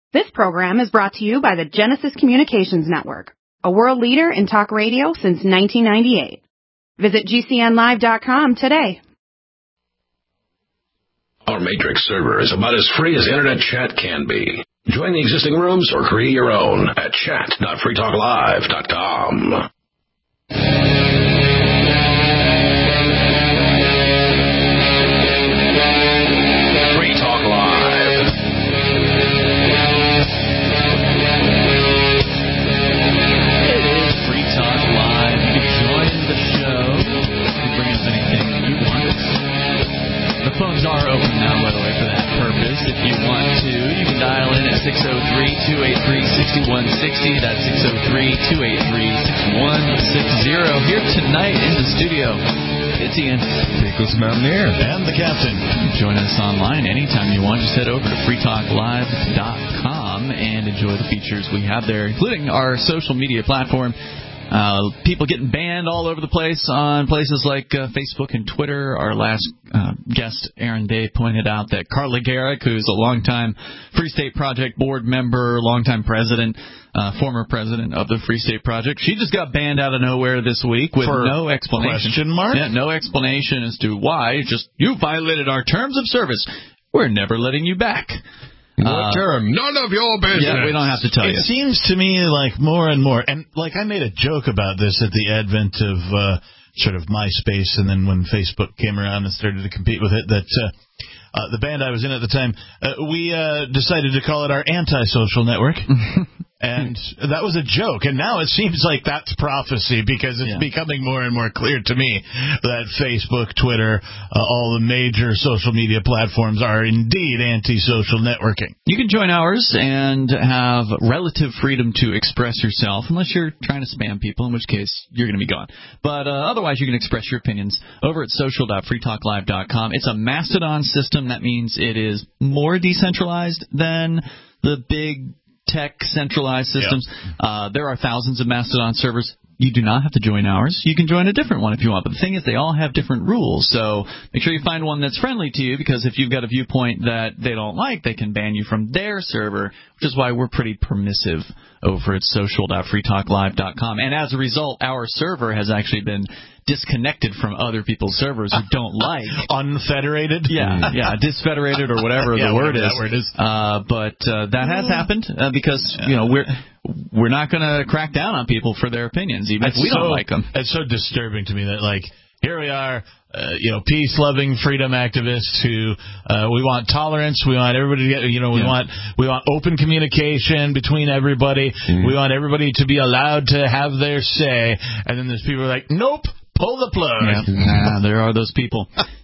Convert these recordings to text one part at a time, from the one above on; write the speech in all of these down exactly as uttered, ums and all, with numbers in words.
This program is brought to you by the Genesis Communications Network, a world leader in talk radio since nineteen ninety-eight. Visit G C N live dot com today. Our Matrix server is about as free as internet chat can be. Join the existing rooms or create your own at chat dot free talk live dot com. Phones are open now, by the way, for that purpose. If you want to, you can dial in at six oh three, two eight three, six one six oh. That's six oh three, two eight three, six one six oh. Here tonight in the studio, it's Ian, Nicholas Mountaineer, and the Captain. Join us online anytime you want. Just head over to free talk live dot com and enjoy the features we have there, including our social media platform. Uh, people getting banned all over the place on places like uh, Facebook and Twitter. Our last uh, guest, Aaron Day, pointed out that Carla Gericke, who's a longtime Free State Project board member, longtime president, uh, former president of the Free State Project, she just got banned out of nowhere this week with For no explanation. Question mark? Yeah, no explanation as to why. Just, you violated our terms of service. We're never letting you back. What uh, term? None of your business. Yeah, we don't have to tell it you. It seems to me like more and more, and like I made a joke about this at the advent of uh, sort of MySpace, and then when Facebook came around and started to compete with it, that uh, uh, the band I was in at the time, uh, we uh, decided to call it our anti-social network. And that was a joke, and now it seems like that's prophecy, because it's yeah. becoming more and more clear to me that Facebook, Twitter, uh, all the major social media platforms are indeed anti-social networking. You can join ours and have relative freedom to express yourself, unless you're trying to spam people, in which case you're going to be gone. But uh, otherwise, you can express your opinions over at social dot free talk live dot com. It's a Mastodon system. That means it is more decentralized than the big tech centralized systems. Yep. Uh, there are thousands of Mastodon servers. You do not have to join ours. You can join a different one if you want. But the thing is, they all have different rules. So make sure you find one that's friendly to you, because if you've got a viewpoint that they don't like, they can ban you from their server, which is why we're pretty permissive over at social dot free talk live dot com. And as a result, our server has actually been disconnected from other people's servers who don't like. Unfederated? Yeah, yeah, disfederated or whatever yeah, the word whatever is. That word is. Uh, but uh, that has happened uh, because, you know, we're we're not going to crack down on people for their opinions, even it's if we so, don't like them. It's so disturbing to me that, like, here we are, uh, you know, peace-loving freedom activists who uh, we want tolerance. We want everybody to get, you know, we yeah. want we want open communication between everybody. Mm-hmm. We want everybody to be allowed to have their say. And then there's people who are like, nope. Pull the plug. Yeah, nah, there are those people.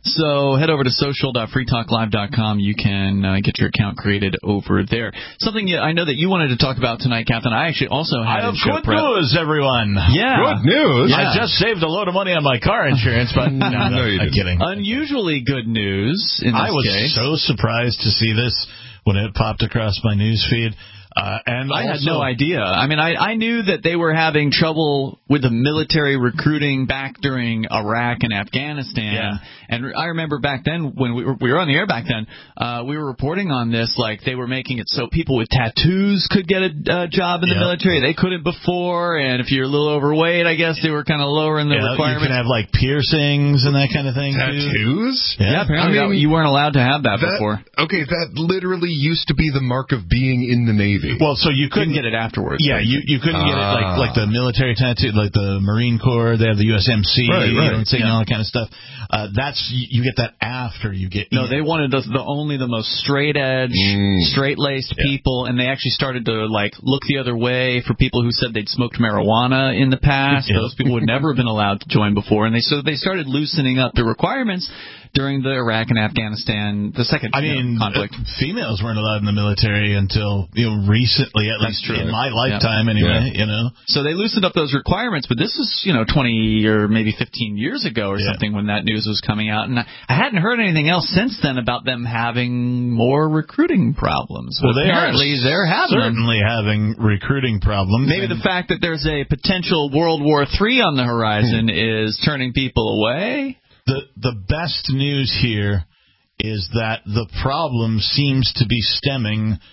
So head over to social dot free talk live dot com. You can uh, get your account created over there. Something you, I know that you wanted to talk about tonight, Captain. I actually also had I have show good prep. news, everyone. Yeah. Good news? Yeah. I just saved a load of money on my car insurance, but no, no, no you I'm kidding. Unusually good news in this I was case. so surprised to see this when it popped across my news feed. Uh, and I also, had no idea. I mean, I, I knew that they were having trouble with the military recruiting back during Iraq and Afghanistan. Yeah. And I remember back then, when we were, we were on the air back then, uh, we were reporting on this, like they were making it so people with tattoos could get a uh, job in the yep. military. They couldn't before, and if you're a little overweight, I guess they were kind of lowering the yeah, requirements. You can have, like, piercings and that kind of thing. Tattoos? Yeah, yeah apparently I mean, that, you weren't allowed to have that, that before. Okay, that literally used to be the mark of being in the Navy. Well, so you couldn't get it afterwards. Yeah, you you couldn't uh, get it like like the military tattoo, like the Marine Corps. They have the U S M C, right, right. you know, insignia, yeah. all that kind of stuff. Uh, that's you get that after you get. No, in. they wanted the, the only the most straight edge, mm. straight laced yeah. people, and they actually started to like look the other way for people who said they'd smoked marijuana in the past. Yeah. Those people would never have been allowed to join before, and they so they started loosening up the requirements during the Iraq and Afghanistan, the second I mean, know, conflict. Uh, females weren't allowed in the military until, you know, recently, at That's least true. in my lifetime yeah. anyway, yeah. you know. So they loosened up those requirements, but this is, you know, twenty or maybe fifteen years ago or yeah. something when that news was coming out. And I, I hadn't heard anything else since then about them having more recruiting problems. Well, but they apparently are they're having certainly them. having recruiting problems. Maybe the fact that there's a potential World War Three on the horizon is turning people away. The the best news here is that the problem seems to be stemming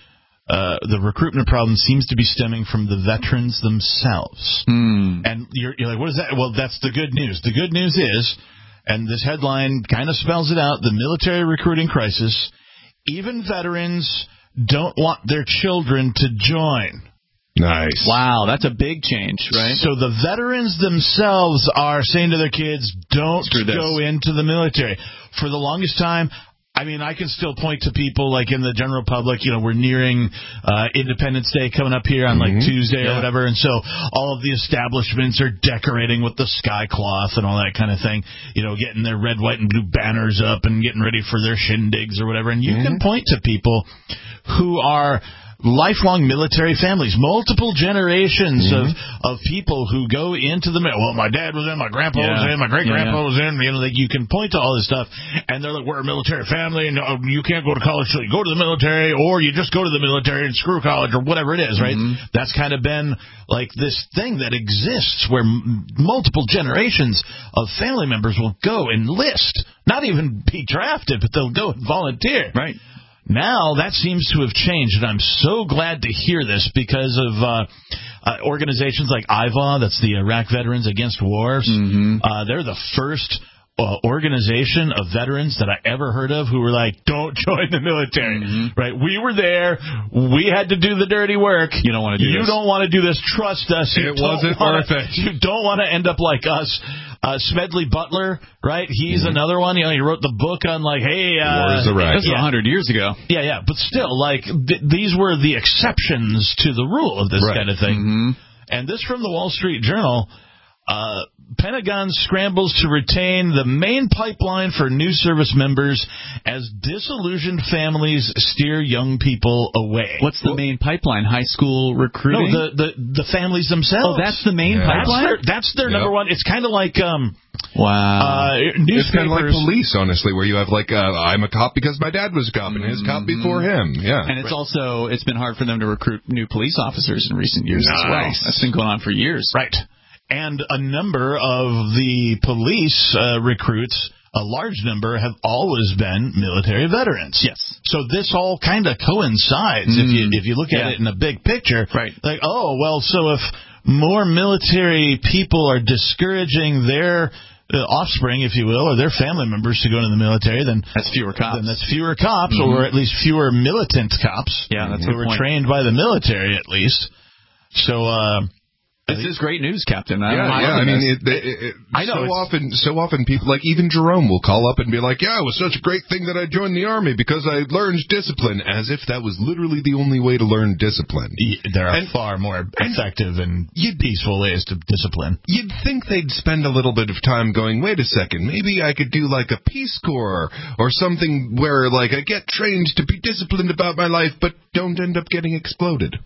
uh, the recruitment problem seems to be stemming from the veterans themselves. Mm. And you're, you're like, what is that? Well, that's the good news. The good news is, and this headline kind of spells it out, the military recruiting crisis, even veterans don't want their children to join. Nice. Wow, that's a big change, right? So the veterans themselves are saying to their kids, don't go into the military. For the longest time, I mean, I can still point to people like in the general public, you know, we're nearing uh, Independence Day coming up here on like mm-hmm. Tuesday yeah. or whatever, and so all of the establishments are decorating with the sky cloth and all that kind of thing, you know, getting their red, white, and blue banners up and getting ready for their shindigs or whatever, and you mm-hmm. can point to people who are lifelong military families, multiple generations mm-hmm. of, of people who go into the military. Well, my dad was in, my grandpa yeah. was in, my great-grandpa yeah, yeah. was in. You know, like, you can point to all this stuff, and they're like, we're a military family, and uh, you can't go to college till you go to the military, or you just go to the military and screw college, or whatever it is, right? Mm-hmm. That's kind of been like this thing that exists where m- multiple generations of family members will go enlist, not even be drafted, but they'll go and volunteer. Right. Now, that seems to have changed, and I'm so glad to hear this because of uh, uh, organizations like I V A, that's the Iraq Veterans Against Wars. Mm-hmm. Uh, they're the first uh, organization of veterans that I ever heard of who were like, don't join the military. Mm-hmm. Right? We were there. We had to do the dirty work. You don't want to do you this. You don't want to do this. Trust us. You it wasn't wanna, worth it. You don't want to end up like us. Uh, Smedley Butler, right? He's mm-hmm. another one. You know, he wrote the book on like, hey, uh, Wars of Iraq. This was a hundred years ago. Yeah, yeah, but still, like, th- these were the exceptions to the rule of this right. kind of thing. Mm-hmm. And this from the Wall Street Journal. Uh, Pentagon scrambles to retain the main pipeline for new service members as disillusioned families steer young people away. What's the well, main pipeline? High school recruiting? No, the, the, the families themselves. Oh, that's the main yeah. pipeline? That's their, that's their yep. number one. It's kind of like... um. Wow. Uh, it's kind of like police, honestly, where you have like, uh, I'm a cop because my dad was a cop and his mm-hmm. cop before him. Yeah. And it's right. also, it's been hard for them to recruit new police officers in recent years nice. as well. That's been going on for years. Right. And a number of the police uh, recruits, a large number, have always been military veterans. Yes. So this all kind of coincides mm. if you if you look at yeah. it in a big picture. Right. Like, oh, well, so if more military people are discouraging their uh, offspring, if you will, or their family members to go into the military, then that's fewer cops. Then that's fewer cops, mm-hmm. or at least fewer militant cops. Yeah, that's who were point. trained by the military, at least. So. Uh, This is great news, Captain. I yeah, yeah. I mean, it, it, it, I know so often, so often people like even Jerome will call up and be like, "Yeah, it was such a great thing that I joined the Army because I learned discipline," as if that was literally the only way to learn discipline. There are and, far more effective and, and peaceful ways to discipline. You'd think they'd spend a little bit of time going, "Wait a second, maybe I could do like a Peace Corps or something where like I get trained to be disciplined about my life, but don't end up getting exploded."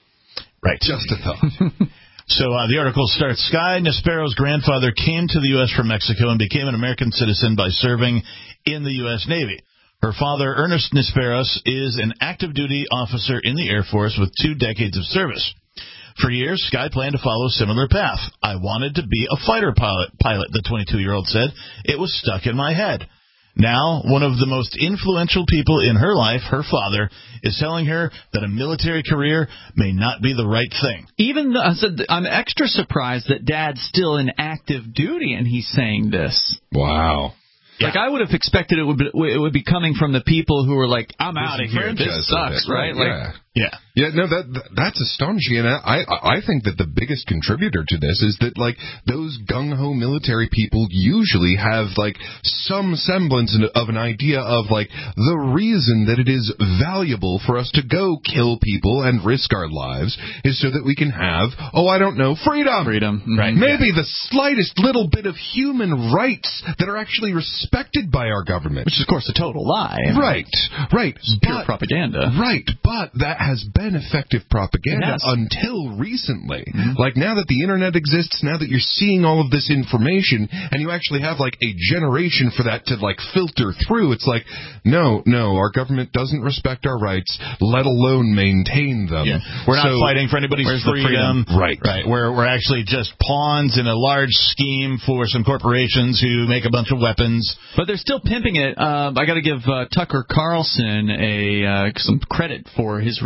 Right. Just a thought. So uh, the article starts, Sky Nispero's grandfather came to the U S from Mexico and became an American citizen by serving in the U S Navy. Her father, Ernest Nisperos, is an active-duty officer in the Air Force with two decades of service. For years, Sky planned to follow a similar path. I wanted to be a fighter pilot, pilot, the twenty-two-year-old said. It was stuck in my head. Now, one of the most influential people in her life, her father, is telling her that a military career may not be the right thing. Even though, I said, I'm extra surprised that Dad's still in active duty and he's saying this. Wow. Yeah. Like, I would have expected it would be, it would be coming from the people who are like, I'm out of here. This sucks, right? Yeah. Like, yeah. Yeah, no, that, that that's astonishing, and I I think that the biggest contributor to this is that like those gung ho military people usually have like some semblance of an idea of like the reason that it is valuable for us to go kill people and risk our lives is so that we can have oh I don't know freedom, freedom, mm-hmm. right? Maybe yeah. the slightest little bit of human rights that are actually respected by our government, which is of course a total lie, right? Right, pure but, propaganda, right? But that has been effective propaganda until recently. Mm-hmm. Like now that the internet exists, now that you're seeing all of this information, and you actually have like a generation for that to like filter through, it's like, no, no, our government doesn't respect our rights, let alone maintain them. Yeah. We're not so, fighting for anybody's freedom. freedom. Right. Right. We're, we're actually just pawns in a large scheme for some corporations who make a bunch of weapons. But they're still pimping it. Uh, I got to give uh, Tucker Carlson a uh, some credit for his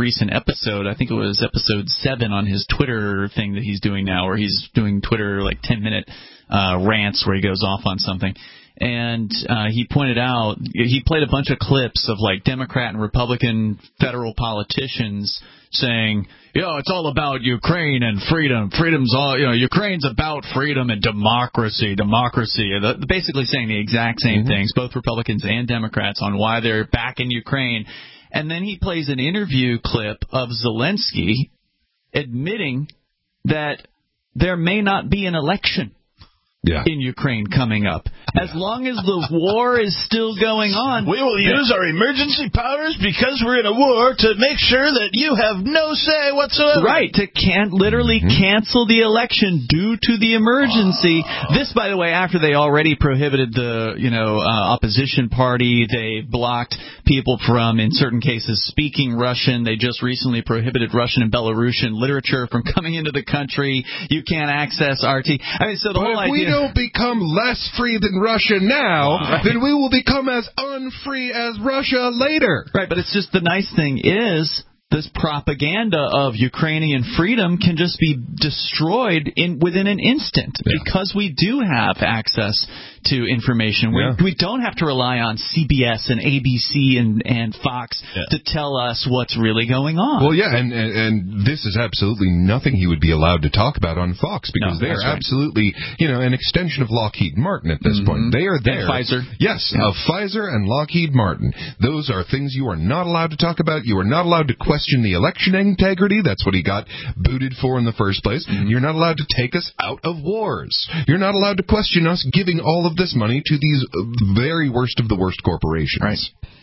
recent episode. I think it was episode seven on his Twitter thing that he's doing now, where he's doing Twitter like ten-minute uh, rants where he goes off on something. And uh, he pointed out, he played a bunch of clips of like Democrat and Republican federal politicians saying, you know, it's all about Ukraine and freedom. Freedom's all, you know, Ukraine's about freedom and democracy, democracy. Basically saying the exact same mm-hmm. things, both Republicans and Democrats, on why they're backing Ukraine. And then he plays an interview clip of Zelensky admitting that there may not be an election yeah. in Ukraine coming up. As yeah. long as the war is still going on, we will use our emergency powers because we're in a war to make sure that you have no say whatsoever. Right, to can literally mm-hmm. cancel the election due to the emergency. Oh. This, by the way, after they already prohibited the, you know, uh, opposition party, they blocked people from, in certain cases, speaking Russian. They just recently prohibited Russian and Belarusian literature from coming into the country. You can't access R T. I mean, so the but whole if idea. We don't become less free than Russia now, right. then we will become as unfree as Russia later. Right, but it's just the nice thing is this propaganda of Ukrainian freedom can just be destroyed in within an instant yeah. because we do have access to information. We, yeah. we don't have to rely on C B S and A B C and, and Fox yeah. to tell us what's really going on. Well, yeah, and, and, and this is absolutely nothing he would be allowed to talk about on Fox because no, they are right. absolutely, you know, an extension of Lockheed Martin at this mm-hmm. point. They are there. And Pfizer. Yes, yeah. of Pfizer and Lockheed Martin. Those are things you are not allowed to talk about. You are not allowed to question the election integrity. That's what he got booted for in the first place. Mm-hmm. You're not allowed to take us out of wars. You're not allowed to question us giving all of this money to these very worst of the worst corporations. Right.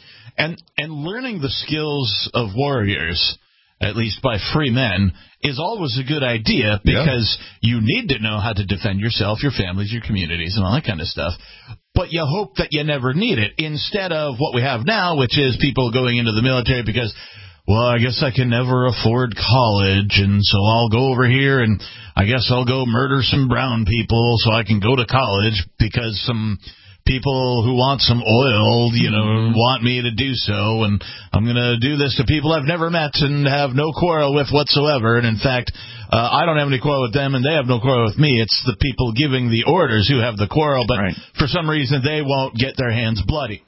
And and learning the skills of warriors, at least by free men, is always a good idea because yeah. you need to know how to defend yourself, your families, your communities, and all that kind of stuff. But you hope that you never need it instead of what we have now, which is people going into the military because, well, I guess I can never afford college, and so I'll go over here, and I guess I'll go murder some brown people so I can go to college because some people who want some oil, you know, want me to do so, and I'm going to do this to people I've never met and have no quarrel with whatsoever. And in fact, uh, I don't have any quarrel with them, and they have no quarrel with me. It's the people giving the orders who have the quarrel, but right. for some reason they won't get their hands bloody.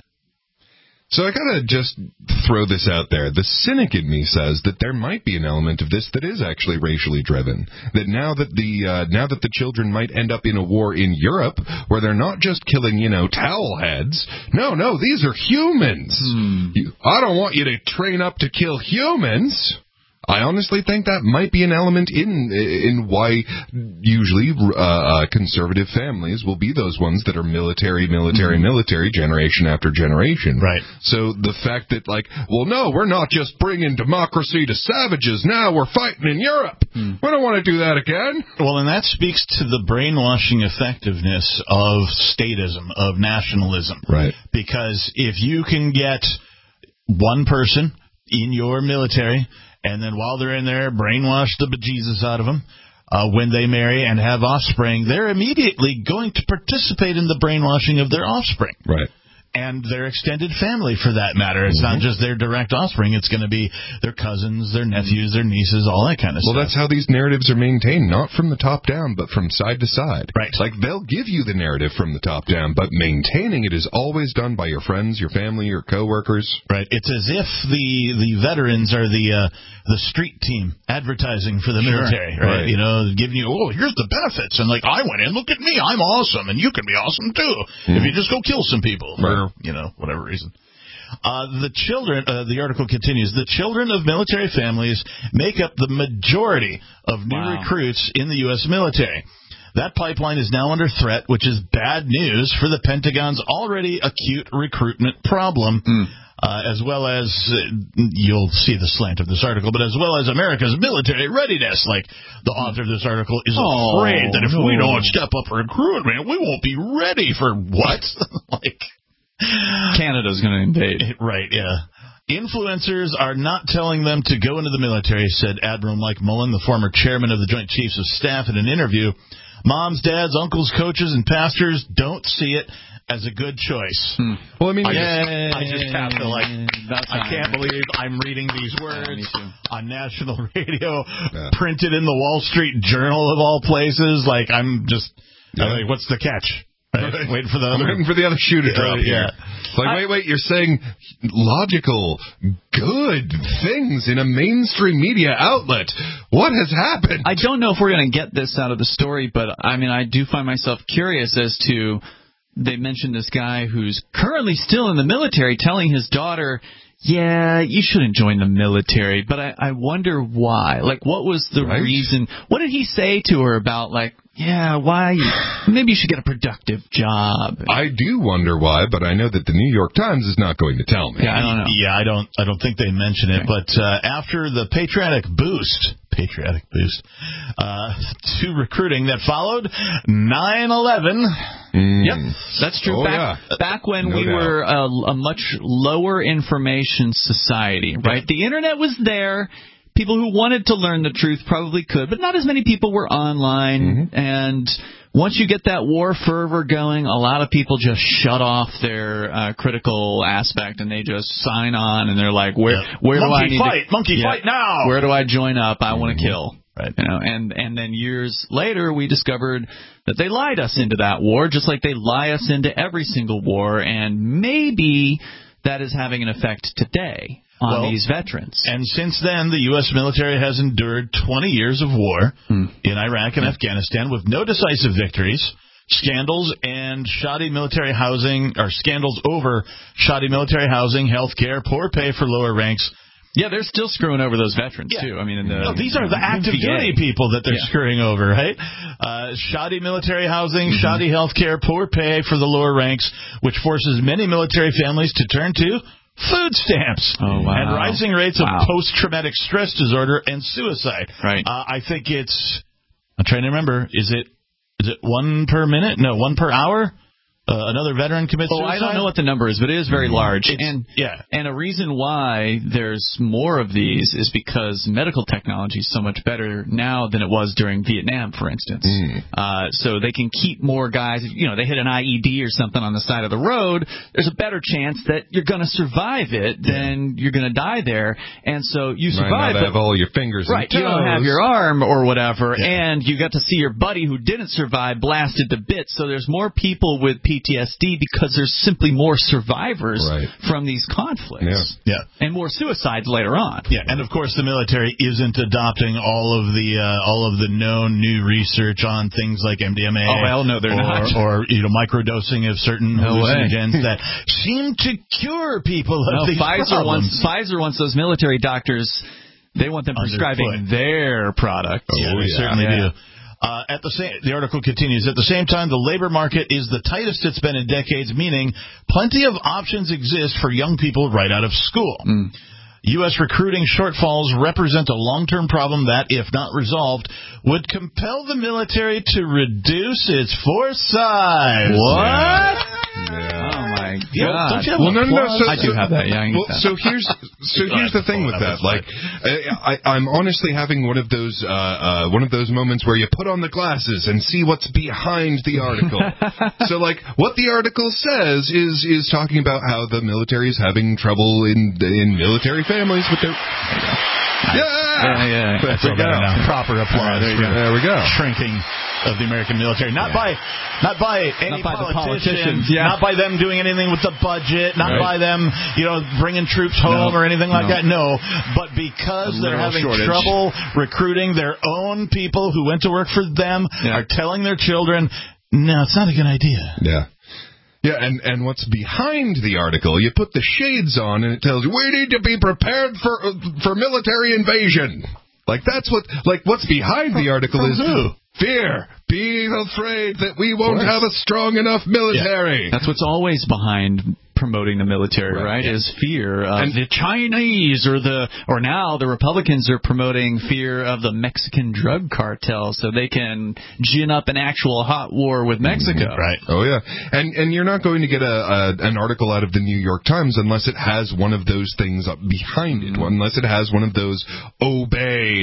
So I gotta just throw this out there. The cynic in me says that there might be an element of this that is actually racially driven. That now that the uh, now that the children might end up in a war in Europe where they're not just killing, you know, towel heads. No, no, these are humans. Hmm. You, I don't want you to train up to kill humans. I honestly think that might be an element in in why usually uh, uh, conservative families will be those ones that are military, military, mm-hmm. military, generation after generation. Right. So the fact that, like, well, no, we're not just bringing democracy to savages. Now we're fighting in Europe. Mm. We don't want to do that again. Well, and that speaks to the brainwashing effectiveness of statism, of nationalism. Right. Because if you can get one person in your military, and then while they're in there, brainwash the bejesus out of them. Uh, when they marry and have offspring, they're immediately going to participate in the brainwashing of their offspring. Right. And their extended family, for that matter. It's mm-hmm. not just their direct offspring. It's going to be their cousins, their nephews, their nieces, all that kind of well, stuff. Well, that's how these narratives are maintained, not from the top down, but from side to side. Right. Like, they'll give you the narrative from the top down, but maintaining it is always done by your friends, your family, your coworkers. Right. It's as if the, the veterans are the uh, the street team advertising for the sure. military, right? right? You know, giving you, oh, here's the benefits. And, like, I went in, look at me, I'm awesome, and you can be awesome, too, mm. if you just go kill some people. Right. Or, you know, whatever reason. Uh, the children, uh, the article continues, the children of military families make up the majority of new wow. recruits in the U S military. That pipeline is now under threat, which is bad news for the Pentagon's already acute recruitment problem, mm. uh, as well as, uh, you'll see the slant of this article, but as well as America's military readiness. Like, the author of this article is oh, afraid that if no. we don't step up recruitment, we won't be ready for what? like... Canada's going to invade. Right, yeah. Influencers are not telling them to go into the military, said Admiral Mike Mullen, the former chairman of the Joint Chiefs of Staff, in an interview. moms, dads, uncles, coaches, and pastors don't see it as a good choice. Hmm. Well, I mean, I, Yay. just, I just have to, like, That's I can't fine. believe I'm reading these words Yeah, on national radio, Yeah. printed in the Wall Street Journal of all places. Like, I'm just, Yeah. I'm like, what's the catch? Right? Right. Waiting for the I'm other. waiting for the other shoe to Yeah, drop here. yeah. It's like, wait, wait, you're saying logical, good things in a mainstream media outlet. What has happened? I don't know if we're going to get this out of the story, but I mean, I do find myself curious as to, they mentioned this guy who's currently still in the military telling his daughter, yeah, you shouldn't join the military, but I, I wonder why. Like, what was the Right. reason? What did he say to her about, like, yeah, why? Maybe you should get a productive job. I do wonder why, but I know that the New York Times is not going to tell me. Yeah, I don't know. Yeah, I don't. I don't think they mention it. Okay. But uh, after the patriotic boost, patriotic boost uh, to recruiting that followed nine eleven. Mm. Yep, that's true. Oh, back, yeah. back when No we doubt. were a, a much lower information society, right? The internet was there. People who wanted to learn the truth probably could, but not as many people were online. Mm-hmm. And once you get that war fervor going, a lot of people just shut off their uh, critical aspect and they just sign on and they're like, where, Yeah. where do I Monkey need fight, to monkey Yeah. fight now. Where do I join up? I want to kill. Right. You know, and and then years later, we discovered that they lied us into that war, just like they lie us into every single war, and maybe that is having an effect today on Well, these veterans. And since then, the U S military has endured twenty years of war Hmm. in Iraq and Afghanistan with no decisive victories, scandals, and shoddy military housing, or scandals over shoddy military housing, health care, poor pay for lower ranks. Yeah, they're still screwing over those veterans, Yeah. too. I mean, in the, No, these are the active V A. duty people that they're Yeah. screwing over, right? Uh, shoddy military housing, Mm-hmm. shoddy health care, poor pay for the lower ranks, which forces many military families to turn to food stamps. Oh, wow. And rising rates Wow. of post-traumatic stress disorder and suicide. Right. Uh, I think it's, I'm trying to remember, is it is it one per minute? No, one per hour? Uh, another veteran commits Oh, suicide? I don't know what the number is, but it is very large. It's- and yeah. and a reason why there's more of these is because medical technology is so much better now than it was during Vietnam, for instance. Mm. Uh, so they can keep more guys. If, you know, they hit an I E D or something on the side of the road, there's a better chance that you're going to survive it than you're going to die there. And so you Might survive, not but have all your fingers right, and you don't have toes. your arm or whatever, Yeah. and you got to see your buddy who didn't survive blasted to bits. So there's more people with P T S D because there's simply more survivors Right. from these conflicts, Yeah. and more suicides later on. Yeah, and of course the military isn't adopting all of the uh, all of the known new research on things like M D M A. Oh, well, no, they're or, not. Or you know, microdosing of certain No way. hallucinogens that seem to cure people of No, these Pfizer problems. wants Pfizer wants those military doctors. They want them prescribing Underfoot. their product. Yeah, Oh, they yeah. certainly Yeah. do. Uh, at the same, the article continues. At the same time, the labor market is the tightest it's been in decades, meaning plenty of options exist for young people right out of school. Mm. U S recruiting shortfalls represent a long-term problem that, if not resolved, would compel the military to reduce its force size. What? Yeah. Oh my Yeah, god! don't you have Well, no, no, no. applause? So, I do so- have that. Yeah, I can well, get that. so here's so here's the thing with that. Like, I, I, I'm honestly having one of those uh, uh, one of those moments where you put on the glasses and see what's behind the article. So, like, what the article says is is talking about how the military is having trouble in in military families with their. Yeah, Yeah, yeah. There Feel we better go. now. Proper applause. there you for go. There we go. Shrinking of the American military, not Yeah. by, not by any by the politicians, politicians, yeah. not by them doing anything with the budget, not Right. by them, you know, bringing troops home No. or anything like No. that. No, but because A they're literal having shortage. trouble recruiting their own people who went to work for them, Yeah. are telling their children, no, it's not a good idea. Yeah. Yeah, and, and what's behind the article, you put the shades on and it tells you, we need to be prepared for uh, for military invasion. Like, that's what, like, what's behind the article From is who? fear. Be afraid that we won't course. have a strong enough military. That's what's always behind promoting the military, right? Right. Is fear of And- the Chinese, or the or now the Republicans are promoting fear of the Mexican drug cartel, so they can gin up an actual hot war with Mexico. Right. Oh yeah, and and you're not going to get a, a an article out of the New York Times unless it has one of those things up behind it, unless it has one of those obey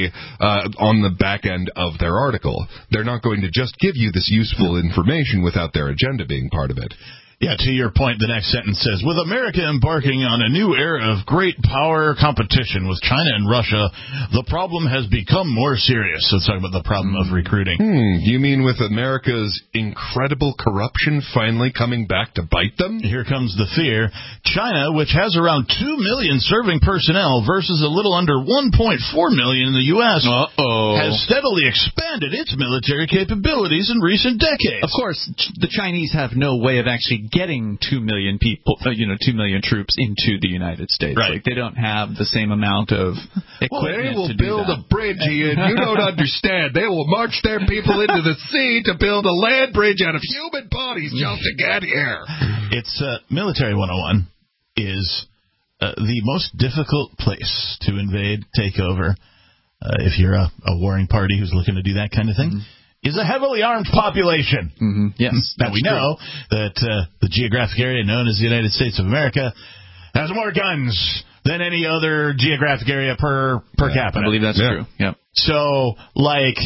say uh, on the back end of their article. They're not going to just give you this useful information without their agenda being part of it. Yeah, to your point, the next sentence says, with America embarking on a new era of great power competition with China and Russia, the problem has become more serious. So let's talk about the problem of recruiting. Hmm, you mean with America's incredible corruption finally coming back to bite them? Here comes the fear. China, which has around two million serving personnel versus a little under one point four million in the U S, Uh-oh. has steadily expanded its military capabilities in recent decades. Of course, the Chinese have no way of actually getting two million people, uh, you know, two million troops into the United States. Right. Like, they don't have the same amount of equipment Well, they will to do build that. a bridge, Ian. You don't understand. They will march their people into the sea to build a land bridge out of human bodies just to get here. It's uh, Military one oh one is uh, the most difficult place to invade, take over, uh, if you're a, a warring party who's looking to do that kind of thing. Mm-hmm. Is a heavily armed population. Mm-hmm. Yes. Now, we know that uh, the geographic area known as the United States of America has more guns than any other geographic area per per yeah, capita. I believe that's yeah. true. Yep. So, like,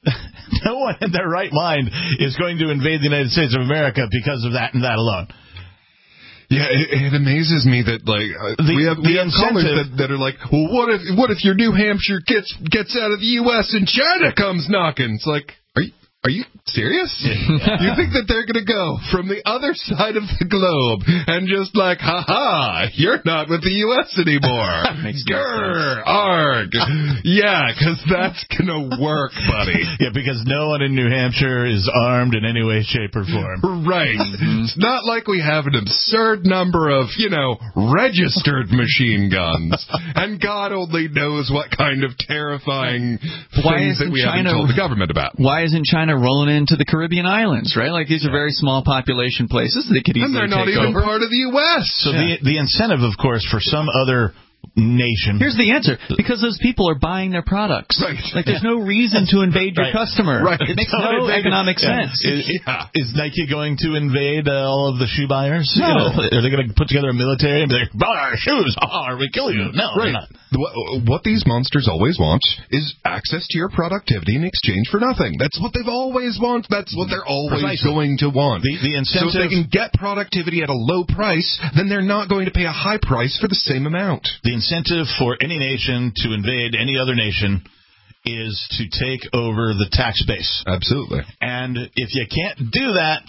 no one in their right mind is going to invade the United States of America because of that and that alone. Yeah, it, it amazes me that like uh, the, we have we have callers incentive, that, that are like, well, what if what if your New Hampshire gets gets out of the U S and China comes knocking? It's like, are you are you serious? You think that they're going to go from the other side of the globe and just like, ha ha, you're not with the U S anymore? Grr, arg. Yeah, because that's going to work, buddy. Yeah, because no one in New Hampshire is armed in any way, shape, or form. Right. Mm-hmm. It's not like we have an absurd number of, you know, registered machine guns. And God only knows what kind of terrifying Why things that we China, haven't told the government about. Why isn't China rolling into the Caribbean islands, right? Like, these are very small population places. They could easily And they're not take even over. part of the U S So yeah. the the incentive, of course, for some other nation. Here's the answer. Because those people are buying their products. Right. Like, there's no reason to invade your Right. customer. Right. It makes no economic yeah. sense. Is, Yeah. is Nike going to invade uh, all of the shoe buyers? No. You know, are they going to put together a military and be like, buy our shoes, oh, or we kill you? No, Right. they're not. What, what these monsters always want is access to your productivity in exchange for nothing. That's what they've always wanted. That's what they're always Precisely. going to want. The, the incentive, So if they can get productivity at a low price, then they're not going to pay a high price for the same amount. the incentive for any nation to invade any other nation is to take over the tax base. Absolutely. And if you can't do that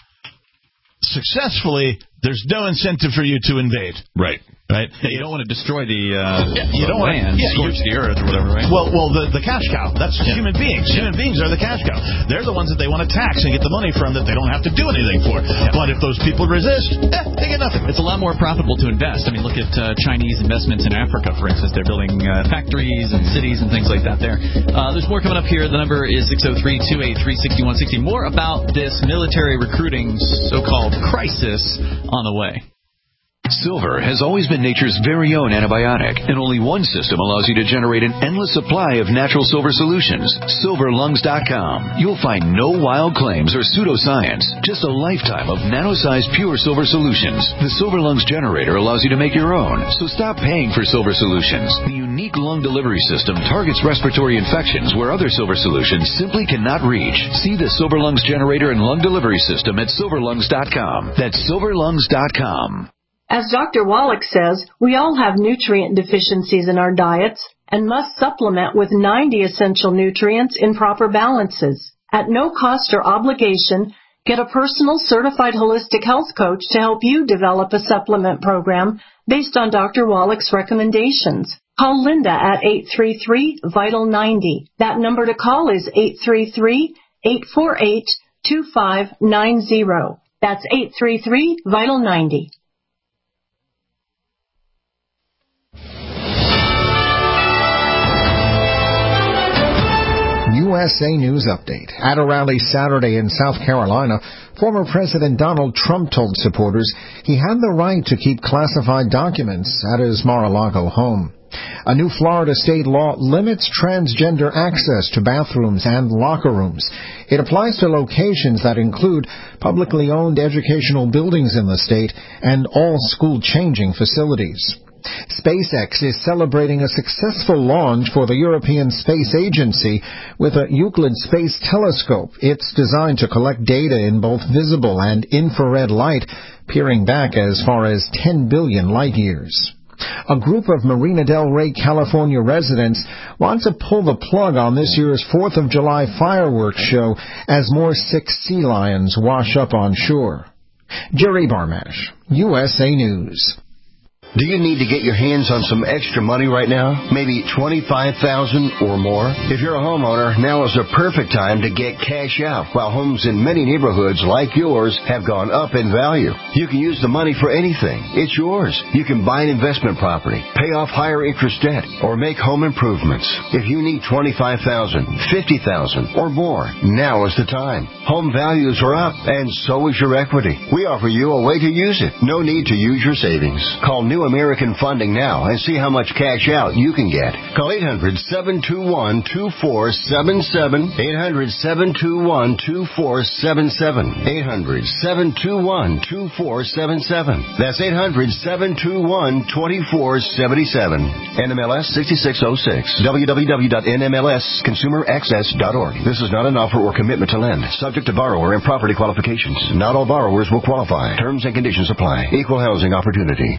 successfully, there's no incentive for you to invade. Right. Right? Yeah, you don't want to destroy the, uh, Yeah, you the don't want land, yeah, scorch you- the earth or whatever, right? Well, well, the, the cash cow. That's Yeah. human beings. Yeah. Human beings are the cash cow. They're the ones that they want to tax and get the money from that they don't have to do anything for. Yeah. But if those people resist, eh, they get nothing. It's a lot more profitable to invest. I mean, look at uh, Chinese investments in Africa, for instance. They're building uh, factories and cities and things like that there. Uh, there's more coming up here. The number is six oh three, two eight three, six one six oh. More about this military recruiting so-called crisis on the way. Silver has always been nature's very own antibiotic, and only one system allows you to generate an endless supply of natural silver solutions. silver lungs dot com. You'll find no wild claims or pseudoscience, just a lifetime of nano-sized pure silver solutions. The Silver Lungs generator allows you to make your own, so stop paying for silver solutions. The unique lung delivery system targets respiratory infections where other silver solutions simply cannot reach. See the Silver Lungs generator and lung delivery system at silver lungs dot com. That's silver lungs dot com. As Doctor Wallach says, we all have nutrient deficiencies in our diets and must supplement with ninety essential nutrients in proper balances. At no cost or obligation, get a personal certified holistic health coach to help you develop a supplement program based on Doctor Wallach's recommendations. Call Linda at eight three three, vital ninety. That number to call is eight three three, eight four eight, two five nine zero. That's eight three three, vital ninety. U S A News Update. At a rally Saturday in South Carolina, former President Donald Trump told supporters he had the right to keep classified documents at his Mar-a-Lago home. A new Florida state law limits transgender access to bathrooms and locker rooms. It applies to locations that include publicly owned educational buildings in the state and all school-changing facilities. SpaceX is celebrating a successful launch for the European Space Agency with a Euclid Space Telescope. It's designed to collect data in both visible and infrared light, peering back as far as ten billion light years. A group of Marina del Rey, California residents want to pull the plug on this year's fourth of July fireworks show as more sick sea lions wash up on shore. Jerry Barmash, U S A News. Do you need to get your hands on some extra money right now? Maybe twenty-five thousand dollars or more? If you're a homeowner, now is the perfect time to get cash out. While homes in many neighborhoods like yours have gone up in value, you can use the money for anything. It's yours. You can buy an investment property, pay off higher interest debt, or make home improvements. If you need twenty-five thousand dollars, fifty thousand dollars or more, now is the time. Home values are up, and so is your equity. We offer you a way to use it. No need to use your savings. Call New American Funding now and see how much cash out you can get. Call eight hundred, seven two one, two four seven seven, eight hundred, seven two one, two four seven seven, eight hundred, seven two one, two four seven seven. That's eight hundred, seven two one, two four seven seven. N M L S sixty-six oh six. w w w dot n m l s consumer access dot org. This is not an offer or commitment to lend. Subject to borrower and property qualifications. Not all borrowers will qualify. Terms and conditions apply. Equal housing opportunity.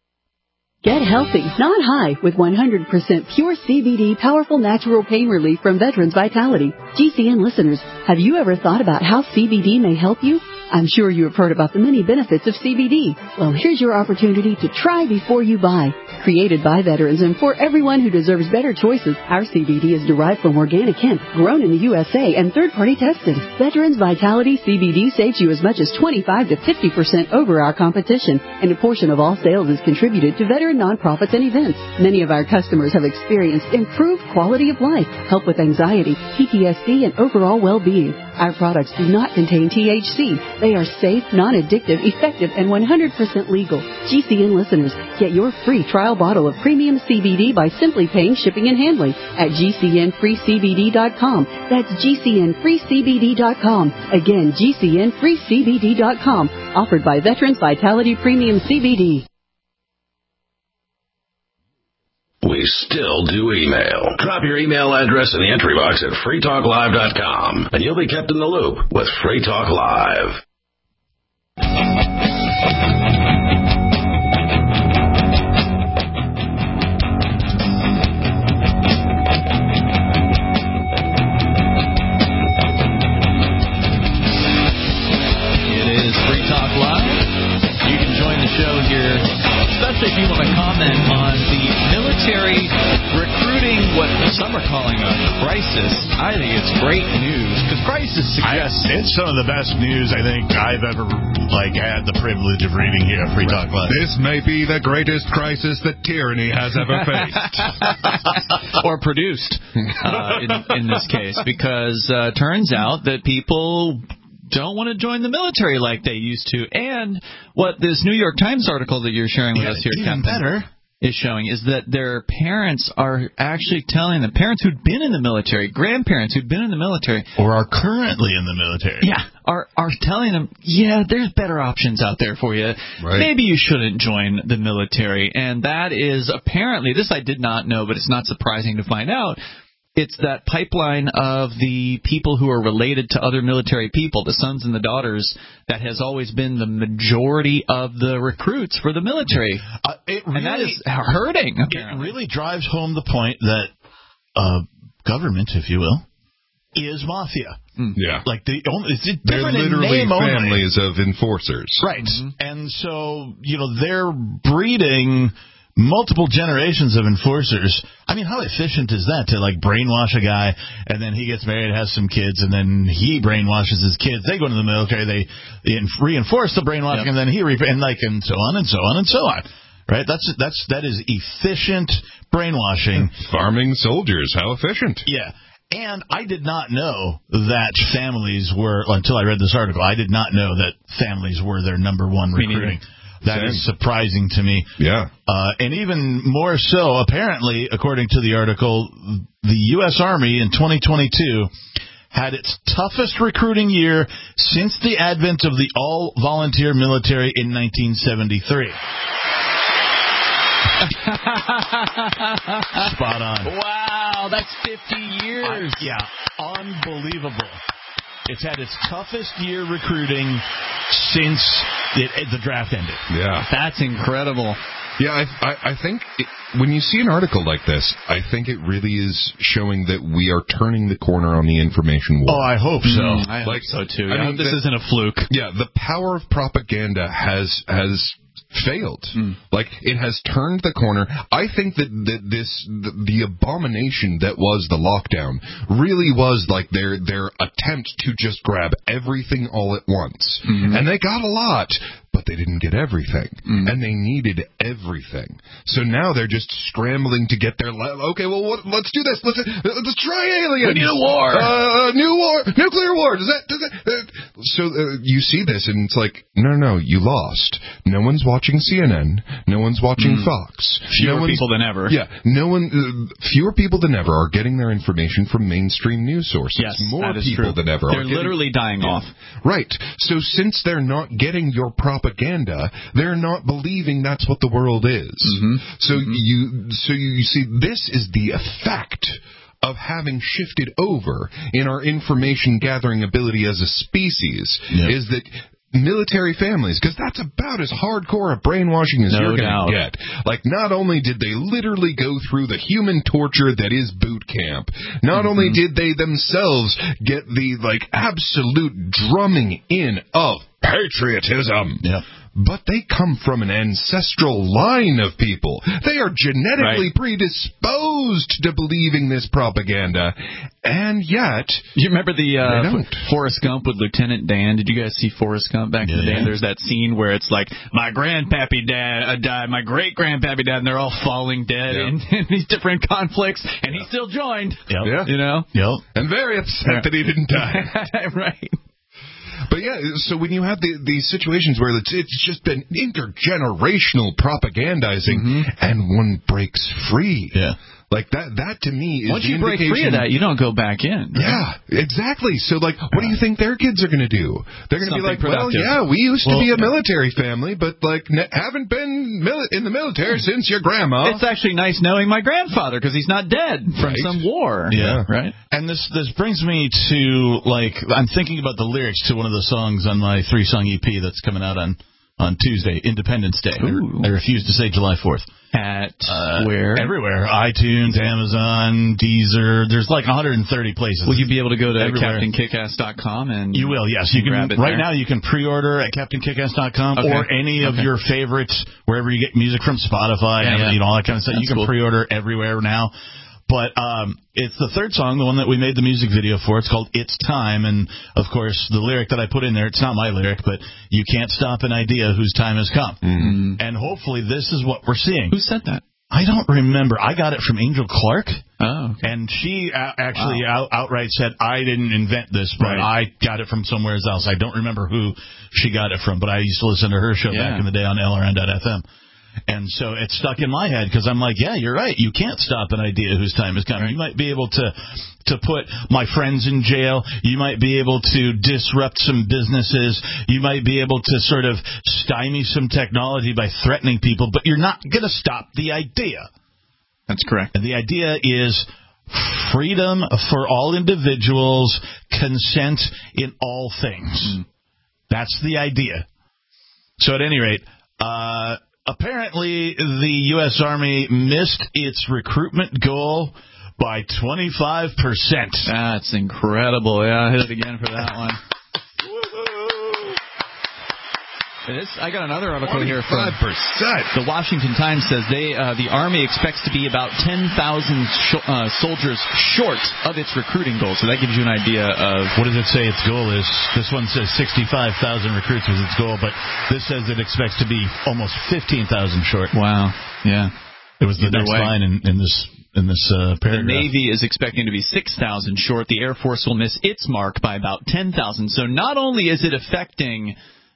Get healthy, not high, with one hundred percent pure C B D powerful natural pain relief from Veterans Vitality. G C N listeners, have you ever thought about how C B D may help you? I'm sure you have heard about the many benefits of C B D. Well, here's your opportunity to try before you buy. Created by veterans and for everyone who deserves better choices, our C B D is derived from organic hemp, grown in the U S A, and third-party tested. Veterans Vitality C B D saves you as much as twenty-five to fifty percent over our competition, and a portion of all sales is contributed to veteran nonprofits and events. Many of our customers have experienced improved quality of life, help with anxiety, P T S D, and overall well-being. Our products do not contain T H C. They are safe, non-addictive, effective, and one hundred percent legal. G C N listeners, get your free trial bottle of premium C B D by simply paying shipping and handling at G C N free C B D dot com. That's G C N free C B D dot com. Again, G C N free C B D dot com. Offered by Veterans Vitality Premium C B D. We still do email. Drop your email address in the entry box at free talk live dot com, and you'll be kept in the loop with Free Talk Live. It is Free Talk Live. You can join the show here, especially if you want to comment on the military recruiting, what some are calling a crisis. I think it's great news, because crisis suggests... I, it's some of the best news I think I've ever like had the privilege of reading here at Free Talk Live. This may be the greatest crisis that tyranny has ever faced. Or produced, uh, in, in this case, because uh, turns out that people don't want to join the military like they used to. And what this New York Times article that you're sharing with yeah, us here, even Captain, better. is showing is that their parents are actually telling them, parents who'd been in the military, grandparents who'd been in the military, or are currently in the military, yeah, are are telling them, yeah, there's better options out there for you. Right. Maybe you shouldn't join the military. And that is apparently, this I did not know, but it's not surprising to find out. It's that pipeline of the people who are related to other military people, the sons and the daughters, that has always been the majority of the recruits for the military. Uh, it really, and that is hurting, apparently. It really drives home the point that uh, government, if you will, is mafia. Mm. Yeah. Like the only, it's they're literally in name families only. of enforcers. Right. Mm-hmm. And so, you know, they're breeding multiple generations of enforcers. I mean, how efficient is that to, like, brainwash a guy, and then he gets married, has some kids, and then he brainwashes his kids. They go into the military, they, they reinforce the brainwashing, yep. and then he, re- and like, and so on and so on and so on. Right? That's, that's, that is efficient brainwashing. Farming soldiers. How efficient. Yeah. And I did not know that families were, until I read this article, I did not know that families were their number one recruiting. That Same. Is surprising to me. Yeah. Uh, and even more so, apparently, according to the article, the U S Army in twenty twenty-two had its toughest recruiting year since the advent of the all-volunteer military in nineteen seventy-three. Spot on. Wow, that's fifty years. I, yeah, unbelievable. It's had its toughest year recruiting since it, it, the draft ended. Yeah. That's incredible. Yeah, I, I, I think it, when you see an article like this, I think it really is showing that we are turning the corner on the information war. Oh, I hope so. Mm, I like, hope so, too. I I mean, hope this the, isn't a fluke. Yeah, the power of propaganda has has failed. Mm. Like, it has turned the corner. I think that, that this the, the abomination that was the lockdown really was like their their attempt to just grab everything all at once. Mm-hmm. And they got a lot, but they didn't get everything. Mm. And they needed everything. So now they're just scrambling to get their... Le- okay, well, what, let's do this. Let's let's try aliens. We need a war. Uh, new war. Nuclear war. Does that... Does that uh, so uh, you see this, and it's like, no, no, no, you lost. No one's watching C N N. No one's watching mm. Fox. Fewer no people than ever. Yeah, no one... Uh, fewer people than ever are getting their information from mainstream news sources. Yes, More that is people true. than ever They're are getting, literally dying yeah. off. Right. So since they're not getting your propaganda, they're not believing that's what the world is. Mm-hmm. So mm-hmm. you, so you, you see, this is the effect of having shifted over in our information gathering ability as a species. Yep. Is that military families, because that's about as hardcore a brainwashing as no you're going to get. Like, not only did they literally go through the human torture that is boot camp, not mm-hmm. only did they themselves get the, like, absolute drumming in of patriotism, yeah. but they come from an ancestral line of people. They are genetically right. predisposed to believing this propaganda, and yet... You remember the uh, F- Forrest Gump with Lieutenant Dan? Did you guys see Forrest Gump back yeah, in the day? yeah. And there's that scene where it's like, my grandpappy dad uh, died, my great-grandpappy died, and they're all falling dead yep. in, in these different conflicts, and he still joined. Yep. Yeah. You know? Yep. And very upset yeah. that he didn't die. Right. But yeah, so when you have the, these situations where it's, it's just been intergenerational propagandizing, mm-hmm. and one breaks free. Yeah. Like, that That to me is Once the you break free of that, you don't go back in. Right? Yeah, exactly. So, like, what do you think their kids are going to do? They're going to be like, productive. well, yeah, we used to well, be a military family, but, like, ne- haven't been mili- in the military since your grandma. It's actually nice knowing my grandfather, because he's not dead from right. some war. Yeah. Right? And this, this brings me to, like, I'm thinking about the lyrics to one of the songs on my three-song E P that's coming out on, on Tuesday, Independence Day. Ooh. I refuse to say July fourth. At uh, where? Everywhere. iTunes, Amazon, Deezer. There's like one hundred thirty places. Will you be able to go to Everywhere. Captain Kickass dot com and you will, yes. You can. Grab it right there? now, you can pre-order at Captain Kickass dot com okay. or any okay. of your favorites, wherever you get music from, Spotify, yeah, and yeah. you know, all that kind of stuff. That's you can cool. pre-order everywhere now. But um, it's the third song, the one that we made the music video for. It's called It's Time. And, of course, the lyric that I put in there, it's not my lyric, but you can't stop an idea whose time has come. Mm-hmm. And hopefully this is what we're seeing. Who said that? I don't remember. I got it from Angel Clark. Oh. Okay. And she uh, actually wow. out, outright said, I didn't invent this, but right. I got it from somewhere else. I don't remember who she got it from, but I used to listen to her show yeah. back in the day on L R N dot F M. And so it stuck in my head because I'm like, yeah, you're right. You can't stop an idea whose time has come. Right. You might be able to to put my friends in jail. You might be able to disrupt some businesses. You might be able to sort of stymie some technology by threatening people, but you're not going to stop the idea. That's correct. And the idea is freedom for all individuals, consent in all things. Mm. That's the idea. So at any rate, uh, apparently, the U S. Army missed its recruitment goal by twenty-five percent. That's incredible. Yeah, hit it again for that one. It is, I got another article here from the Washington Times says they uh, the Army expects to be about ten thousand sh- uh, soldiers short of its recruiting goal. So that gives you an idea of... What does it say its goal is? This one says sixty-five thousand recruits was its goal, but this says it expects to be almost fifteen thousand short. Wow. Yeah. It was the Either next way. line in, in this in this uh, paragraph. The Navy is expecting to be six thousand short. The Air Force will miss its mark by about ten thousand. So not only is it affecting...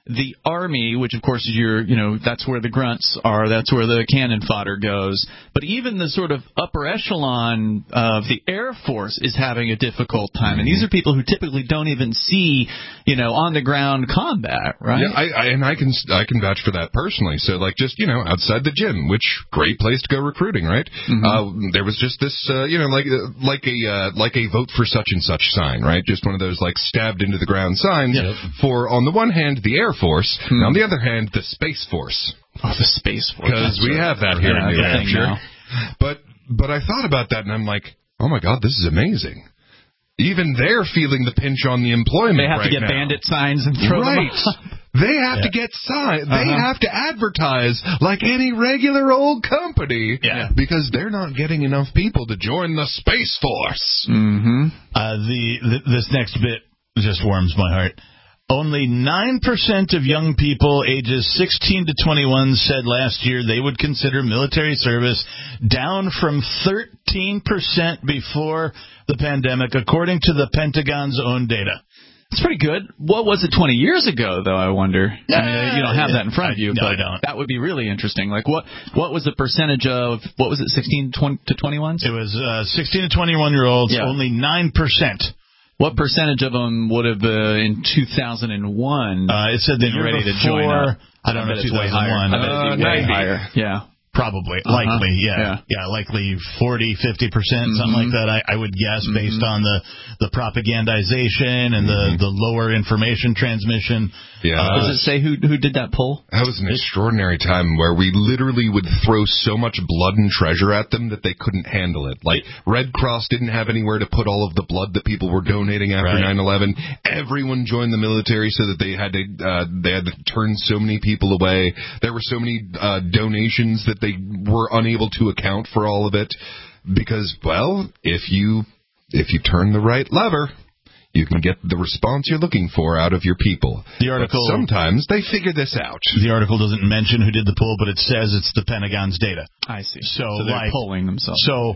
the Army, which of course is your, you know, that's where the grunts are, that's where the cannon fodder goes. But even the sort of upper echelon of the Air Force is having a difficult time. And these are people who typically don't even see, you know, on the ground combat, right? Yeah, I, I, and I can I can vouch for that personally. So, like, just, you know, outside the gym, which great place to go recruiting, right? Mm-hmm. Uh, there was just this, uh, you know, like like a uh, like a vote for such and such sign, right? Just one of those like stabbed into the ground signs yep. for, on the one hand, the Air Force, hmm. and on the other hand, the Space Force. Oh, the Space Force. Because we have that here yeah, in New Hampshire. But but I thought about that, and I'm like, oh my God, this is amazing. Even they're feeling the pinch on the employment. They have right to get now. bandit signs and throw right. them up. They have yeah. to get signs. They uh-huh. have to advertise like any regular old company yeah. because they're not getting enough people to join the Space Force. Mm-hmm. Uh, the, the this next bit just warms my heart. Only nine percent of young people ages sixteen to twenty-one said last year they would consider military service, down from thirteen percent before the pandemic, according to the Pentagon's own data. It's pretty good. What was it twenty years ago, though, I wonder? I mean, you don't have that in front of you, I, no, but I don't. That would be really interesting. Like, what what was the percentage of, what was it, sixteen to twenty-ones? It was uh, sixteen to twenty-one-year-olds, yeah. only nine percent. What percentage of them would have uh, in two thousand one uh, it said they were ready before, to join up? I don't I know, two thousand one. I bet it'd be uh, way maybe. higher. Yeah. Probably, uh-huh. likely, yeah. yeah, yeah, likely forty, fifty percent, mm-hmm. something like that. I, I would guess, mm-hmm. based on the the propagandization and mm-hmm. the, the lower information transmission. Yeah. Uh, Does it say who who did that poll? That was an extraordinary time where we literally would throw so much blood and treasure at them that they couldn't handle it. Like, Red Cross didn't have anywhere to put all of the blood that people were donating after right. nine eleven. Everyone joined the military so that they had to uh, they had to turn so many people away. There were so many uh, donations that they were unable to account for all of it because, well, if you if you turn the right lever, you can get the response you're looking for out of your people. The article, but sometimes they figure this out. The article doesn't mention who did the poll, but it says it's the Pentagon's data. I see. So, so they're like, polling themselves. So,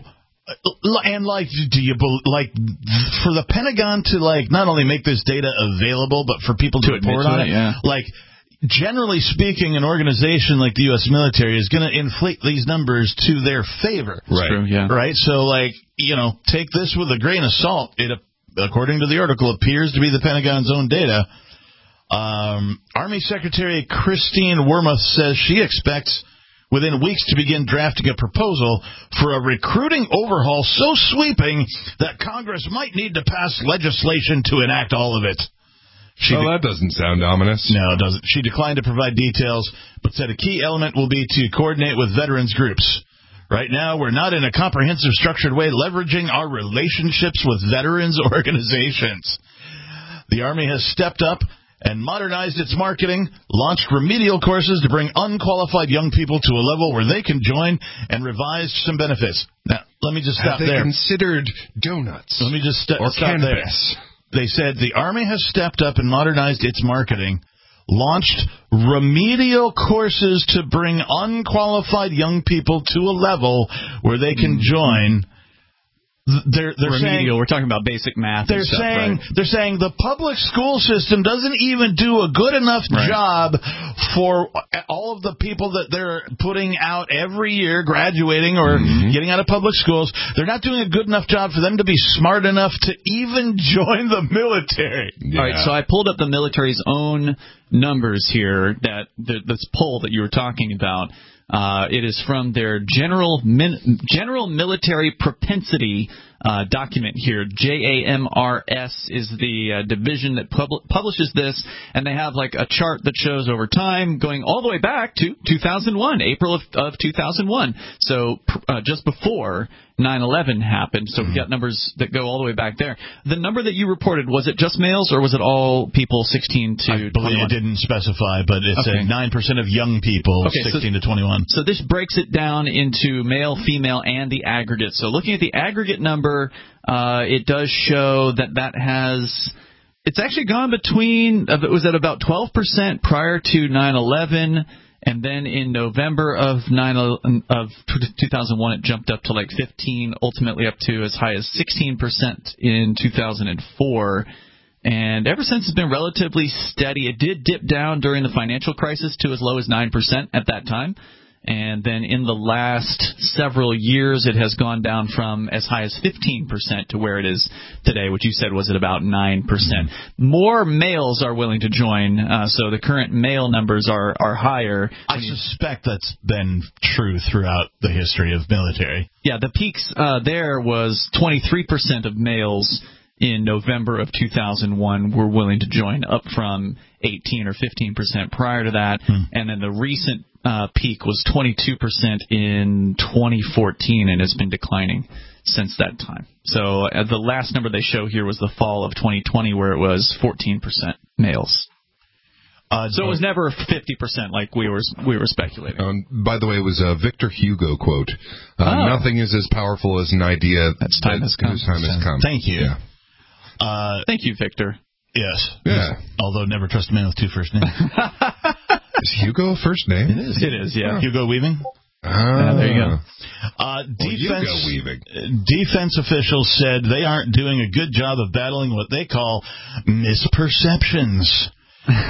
and like, do you like for the Pentagon to like not only make this data available, but for people to, to report on it? it yeah. Like, generally speaking, an organization like the U S military is going to inflate these numbers to their favor. Right. True, yeah. Right. So, like, you know, take this with a grain of salt. It, according to the article, appears to be the Pentagon's own data. Um, Army Secretary Christine Wormuth says she expects within weeks to begin drafting a proposal for a recruiting overhaul so sweeping that Congress might need to pass legislation to enact all of it. She well, de- that doesn't sound ominous. No, it doesn't. She declined to provide details, but said a key element will be to coordinate with veterans groups. Right now, we're not in a comprehensive, structured way leveraging our relationships with veterans organizations. The Army has stepped up and modernized its marketing, launched remedial courses to bring unqualified young people to a level where they can join, and revised some benefits. Now, let me just stop Have they there. Considered donuts Let me just st- or stop canvas. there. They said the Army has stepped up and modernized its marketing, launched remedial courses to bring unqualified young people to a level where they can join. They're, they're remedial. saying, we're talking about basic math. They're and stuff, saying right? they're saying the public school system doesn't even do a good enough right. job for all of the people that they're putting out every year, graduating or mm-hmm. getting out of public schools. They're not doing a good enough job for them to be smart enough to even join the military. Yeah. All right, so I pulled up the military's own numbers here. That the, this poll that you were talking about. Uh, it is from their general min, general military propensity uh, document here. J A M R S is the uh, division that pub- publishes this, and they have like a chart that shows over time going all the way back to two thousand one, April of, of two thousand one. So uh, just before nine eleven happened. So mm-hmm. we've got numbers that go all the way back there. The number that you reported, was it just males or was it all people sixteen to I believe twenty-one? It didn't specify, but it okay. said nine percent of young people okay, sixteen so, to twenty-one. So this breaks it down into male, female, and the aggregate. So looking at the aggregate number, uh, it does show that that has... It's actually gone between... It was at about twelve percent prior to nine eleven... And then in November of nine of two thousand one, it jumped up to like fifteen, ultimately up to as high as sixteen percent in two thousand four. And ever since, it's been relatively steady. It did dip down during the financial crisis to as low as nine percent at that time. And then in the last several years, it has gone down from as high as fifteen percent to where it is today, which you said was at about nine percent. Mm-hmm. More males are willing to join, uh, so the current male numbers are, are higher. I suspect that's been true throughout the history of military. Yeah, the peaks uh, there was twenty-three percent of males in November of two thousand one were willing to join, up from eighteen or fifteen percent prior to that. Hmm. And then the recent uh, peak was twenty-two percent in twenty fourteen, and it's been declining since that time. So uh, the last number they show here was the fall of twenty twenty, where it was fourteen percent males. Uh, so it was never fifty percent like we were we were speculating. Um, by the way, it was a Victor Hugo quote. Uh, oh. Nothing is as powerful as an idea that's time has come. Whose time has come. Thank you. Yeah. Uh, Thank you, Victor. Yes. Yeah. Although never trust a man with two first names. Is Hugo a first name? It is. It is, yeah. Oh. Hugo Weaving? Ah. Yeah, there you go. Uh, defense, well, Hugo Weaving. Defense officials said they aren't doing a good job of battling what they call misperceptions.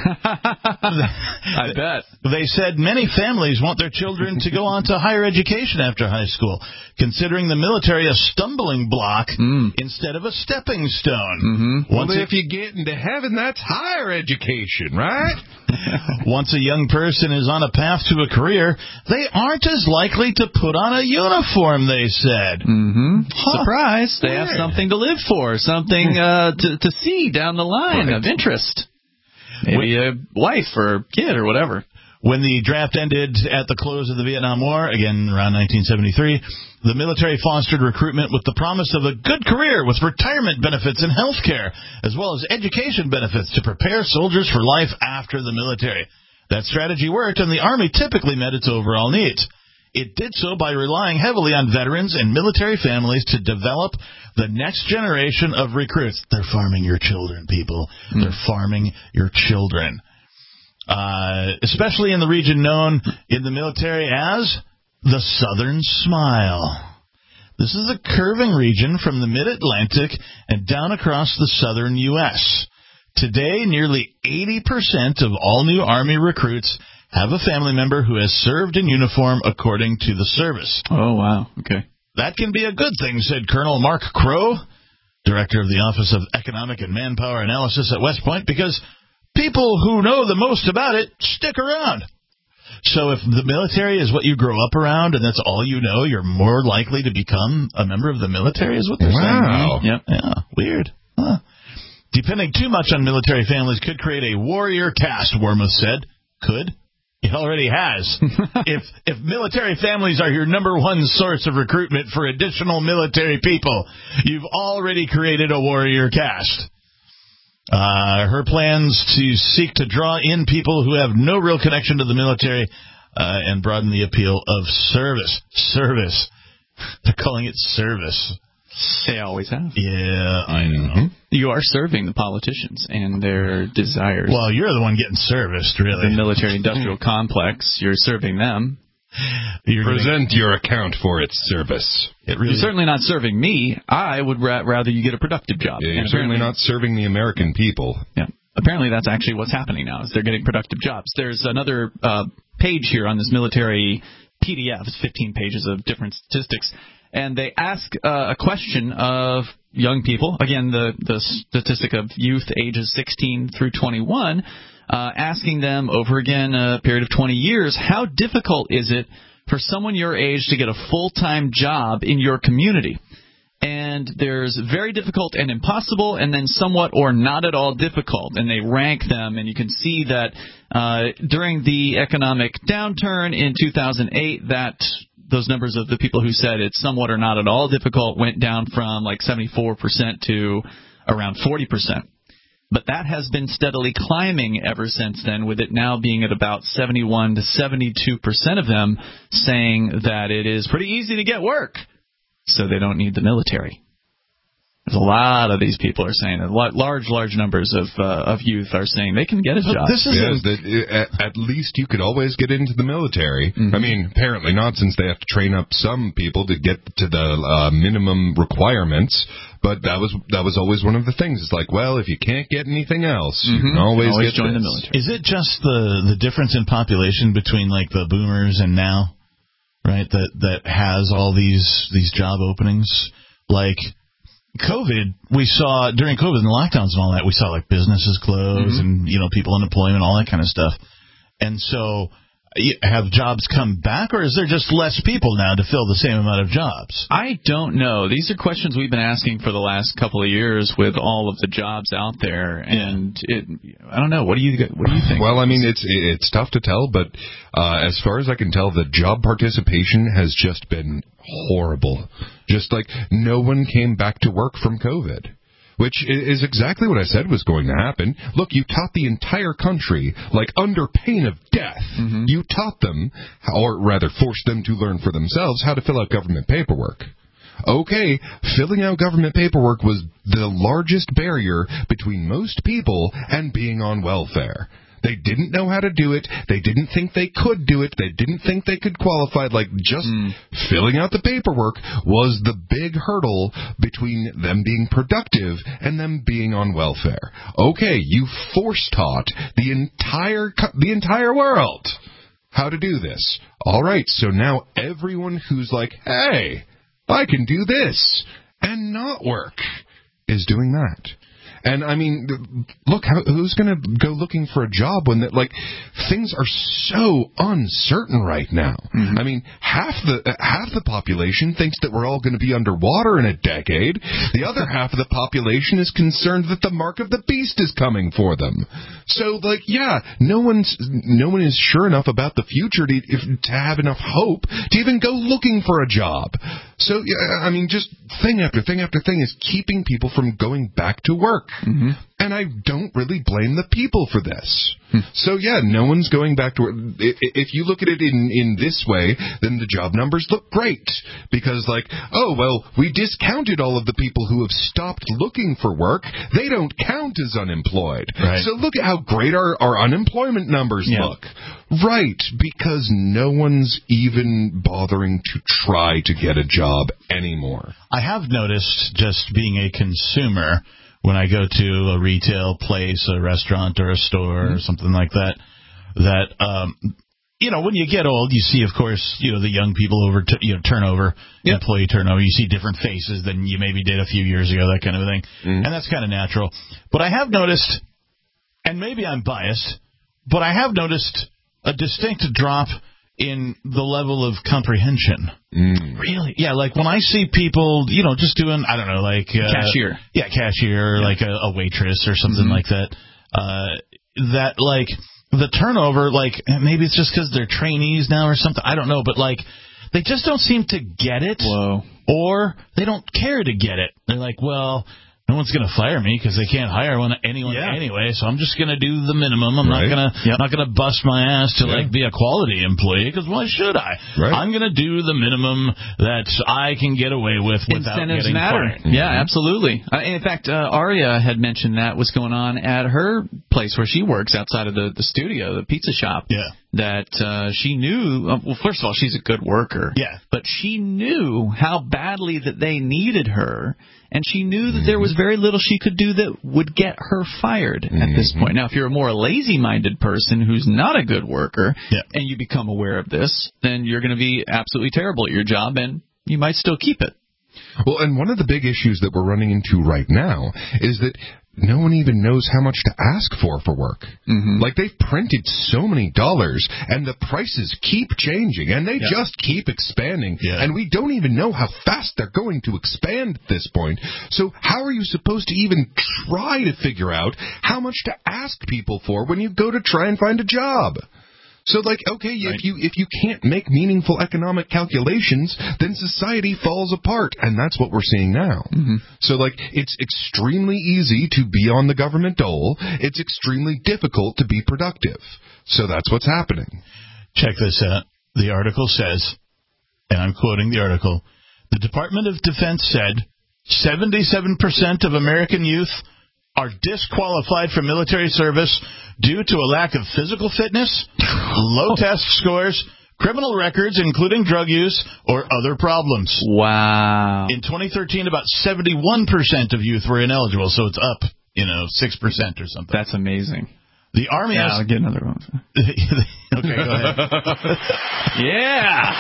I bet. They said many families want their children to go on to higher education after high school, considering the military a stumbling block mm. instead of a stepping stone. Mm-hmm. Well, if you get into heaven, that's higher education, right? Once a young person is on a path to a career, they aren't as likely to put on a uniform, they said. Mm-hmm. Huh. Surprise. They Weird. have something to live for, something uh, to, to see down the line right. of interest. Maybe a wife or kid or whatever. When the draft ended at the close of the Vietnam War, again around nineteen seventy-three, the military fostered recruitment with the promise of a good career with retirement benefits and health care, as well as education benefits to prepare soldiers for life after the military. That strategy worked, and the Army typically met its overall needs. It did so by relying heavily on veterans and military families to develop the next generation of recruits. They're farming your children, people. Mm. They're farming your children. Uh, especially in the region known in the military as the Southern Smile. This is a curving region from the mid-Atlantic and down across the southern U S Today, nearly eighty percent of all new Army recruits have a family member who has served in uniform according to the service. Oh, wow. Okay. That can be a good thing, said Colonel Mark Crow, director of the Office of Economic and Manpower Analysis at West Point, because people who know the most about it stick around. So if the military is what you grow up around and that's all you know, you're more likely to become a member of the military, is what they're wow. saying. Yep. Yeah. Weird. Huh. Depending too much on military families could create a warrior caste, Wormuth said. Could? It already has. if if military families are your number one source of recruitment for additional military people, you've already created a warrior caste. Uh, her plans to seek to draw in people who have no real connection to the military uh, and broaden the appeal of service. Service. They're calling it service. They always have. Yeah, I know. You are serving the politicians and their desires. Well, you're the one getting serviced, really. The military-industrial complex, you're serving them. You're Present your account for its service. It really... You're certainly not serving me. I would ra- rather you get a productive job. Yeah, you're and certainly not serving the American people. Yeah. Apparently that's actually what's happening now, is they're getting productive jobs. There's another uh, page here on this military P D F. It's fifteen pages of different statistics. And they ask uh, a question of young people, again, the, the statistic of youth ages sixteen through twenty-one, uh, asking them over again a period of twenty years, how difficult is it for someone your age to get a full-time job in your community? And there's very difficult and impossible, and then somewhat or not at all difficult. And they rank them, and you can see that uh, during the economic downturn in two thousand eight, that those numbers of the people who said it's somewhat or not at all difficult went down from like seventy-four percent to around forty percent. But that has been steadily climbing ever since then, with it now being at about seventy-one to seventy-two percent of them saying that it is pretty easy to get work, so they don't need the military. There's a lot of these people are saying, a lot, large, large numbers of uh, of youth are saying they can get a job. This is yeah, a, that, at, at least you could always get into the military. Mm-hmm. I mean, apparently not, since they have to train up some people to get to the uh, minimum requirements. But that was that was always one of the things. It's like, well, if you can't get anything else, mm-hmm. you can always, always get join this. the military. Is it just the the difference in population between like the boomers and now, right? That that has all these these job openings, like. COVID, we saw during COVID and the lockdowns and all that, we saw like businesses close mm-hmm. and, you know, people unemployment, all that kind of stuff. And so have jobs come back, or is there just less people now to fill the same amount of jobs? I don't know. These are questions we've been asking for the last couple of years with all of the jobs out there, and it, I don't know. What do you what do you think? Well, I mean, it's it's tough to tell, but uh, as far as I can tell, the job participation has just been horrible. Just like no one came back to work from COVID. Which is exactly what I said was going to happen. Look, you taught the entire country, like under pain of death, mm-hmm. you taught them, or rather forced them to learn for themselves how to fill out government paperwork. Okay, filling out government paperwork was the largest barrier between most people and being on welfare. They didn't know how to do it. They didn't think they could do it. They didn't think they could qualify. Like, just mm. filling out the paperwork was the big hurdle between them being productive and them being on welfare. Okay, you force-taught the entire the entire world how to do this. All right, so now everyone who's like, hey, I can do this and not work is doing that. And, I mean, look, how, who's going to go looking for a job when, that, like, things are so uncertain right now? Mm-hmm. I mean, half the uh, half the population thinks that we're all going to be underwater in a decade. The other half of the population is concerned that the mark of the beast is coming for them. So, like, yeah, no one's no one is sure enough about the future to, if, to have enough hope to even go looking for a job. So, yeah, I mean, just thing after thing after thing is keeping people from going back to work. Mm-hmm. And I don't really blame the people for this. Hmm. So, yeah, no one's going back to work. If you look at it in, in this way, then the job numbers look great. Because, like, oh, well, we discounted all of the people who have stopped looking for work. They don't count as unemployed. Right. So look at how great our, our unemployment numbers yeah. look. Right, because no one's even bothering to try to get a job anymore. I have noticed, just being a consumer, when I go to a retail place, a restaurant or a store mm-hmm. or something like that, that, um, you know, when you get old, you see, of course, you know, the young people over, t- you know, turnover, yep. employee turnover. You see different faces than you maybe did a few years ago, that kind of thing. Mm-hmm. And that's kind of natural. But I have noticed, and maybe I'm biased, but I have noticed a distinct drop in the level of comprehension. Mm. Really? Yeah, like when I see people, you know, just doing, I don't know, like... Uh, cashier. Yeah, cashier, yeah. like a, a waitress or something mm-hmm. like that. Uh, that, like, the turnover, like, maybe it's just because they're trainees now or something. I don't know, but, like, they just don't seem to get it. Whoa. Or they don't care to get it. They're like, well... no one's going to fire me because they can't hire one, anyone yeah. anyway, so I'm just going to do the minimum. I'm right. not going to yep. not going to bust my ass to yeah. like be a quality employee, because why should I? Right. I'm going to do the minimum that I can get away with without Incentives getting matter. fired. Yeah, mm-hmm. absolutely. Uh, in fact, uh, Aria had mentioned that was going on at her place where she works outside of the, the studio, the pizza shop. Yeah. That uh, she knew, uh, well, first of all, she's a good worker. Yeah. But she knew how badly that they needed her, and she knew that there was very little she could do that would get her fired mm-hmm. at this point. Now, if you're a more lazy-minded person who's not a good worker, yeah. and you become aware of this, then you're going to be absolutely terrible at your job, and you might still keep it. Well, and one of the big issues that we're running into right now is that no one even knows how much to ask for for work. Mm-hmm. Like, they've printed so many dollars, and the prices keep changing, and they yeah. just keep expanding, yeah. and we don't even know how fast they're going to expand at this point. So how are you supposed to even try to figure out how much to ask people for when you go to try and find a job? So, like, okay, right. if you if you can't make meaningful economic calculations, then society falls apart, and that's what we're seeing now. Mm-hmm. So, like, it's extremely easy to be on the government dole. It's extremely difficult to be productive. So that's what's happening. Check this out. The article says, and I'm quoting the article, the Department of Defense said, seventy-seven percent of American youth are disqualified from military service due to a lack of physical fitness, low test scores, criminal records, including drug use, or other problems. Wow. In twenty thirteen, about seventy-one percent of youth were ineligible, so it's up, you know, six percent or something. That's amazing. The Army yeah, has... I'll get another one. Okay, go ahead. Yeah.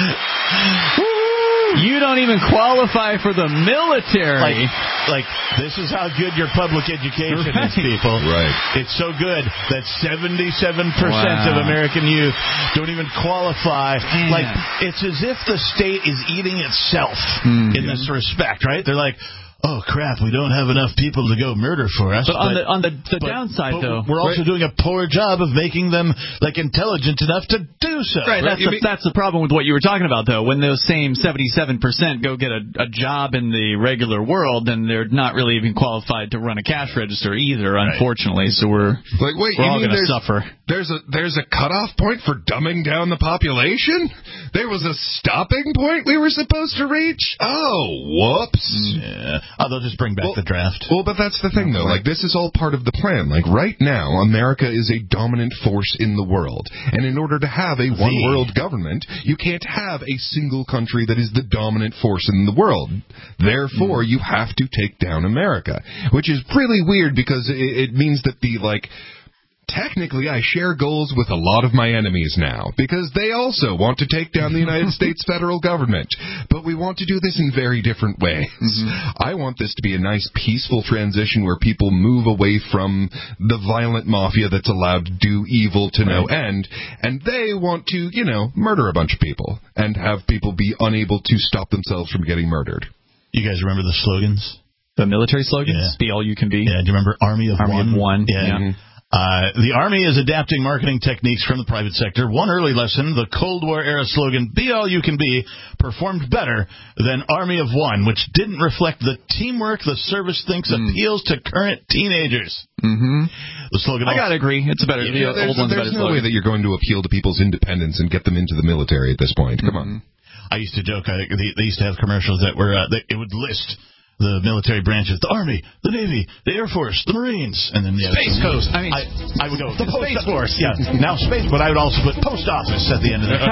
You don't even qualify for the military. Like, like, this is how good your public education right. is, people. Right. It's so good that seventy-seven percent wow. of American youth don't even qualify. Man. Like, it's as if the state is eating itself mm-hmm. in this respect, right? They're like, oh, crap, we don't have enough people to go murder for us. But, but on the on the, the but, downside, but though... we're also right. doing a poor job of making them, like, intelligent enough to do so. Right, that's, right. the, that's the problem with what you were talking about, though. When those same seventy-seven percent go get a, a job in the regular world, then they're not really even qualified to run a cash register either, right. unfortunately. So we're, like, wait, we're all going to there's, suffer. There's a, there's a cutoff point for dumbing down the population? There was a stopping point we were supposed to reach? Oh, whoops. Yeah. Oh, they'll just bring back well, the draft. Well, but that's the thing, though. Like, this is all part of the plan. Like, right now, America is a dominant force in the world. And in order to have a one-world government, you can't have a single country that is the dominant force in the world. Therefore, mm. you have to take down America. Which is really weird because it, it means that the, like... Technically, I share goals with a lot of my enemies now, because they also want to take down the United States federal government. But we want to do this in very different ways. Mm-hmm. I want this to be a nice, peaceful transition where people move away from the violent mafia that's allowed to do evil to no right. end, and they want to, you know, murder a bunch of people and have people be unable to stop themselves from getting murdered. You guys remember the slogans? The military slogans? Yeah. Be all you can be? Yeah, do you remember Army of Army One? Army of One, yeah. yeah. Mm-hmm. Uh, the Army is adapting marketing techniques from the private sector. One early lesson, the Cold War-era slogan, Be All You Can Be, performed better than Army of One, which didn't reflect the teamwork the service thinks mm. appeals to current teenagers. Mm-hmm. The slogan... I gotta agree. It's a better... Yeah, the there's old one's there's better no slogan. way that you're going to appeal to people's independence and get them into the military at this point. Come mm-hmm. on. I used to joke, I, they, they used to have commercials that were... Uh, they, it would list... the military branches, the Army, the Navy, the Air Force, the Marines, and then the Space Coast. I mean, I, I would go the Space Force. Yeah, now Space, but I would also put Post Office at the end of it.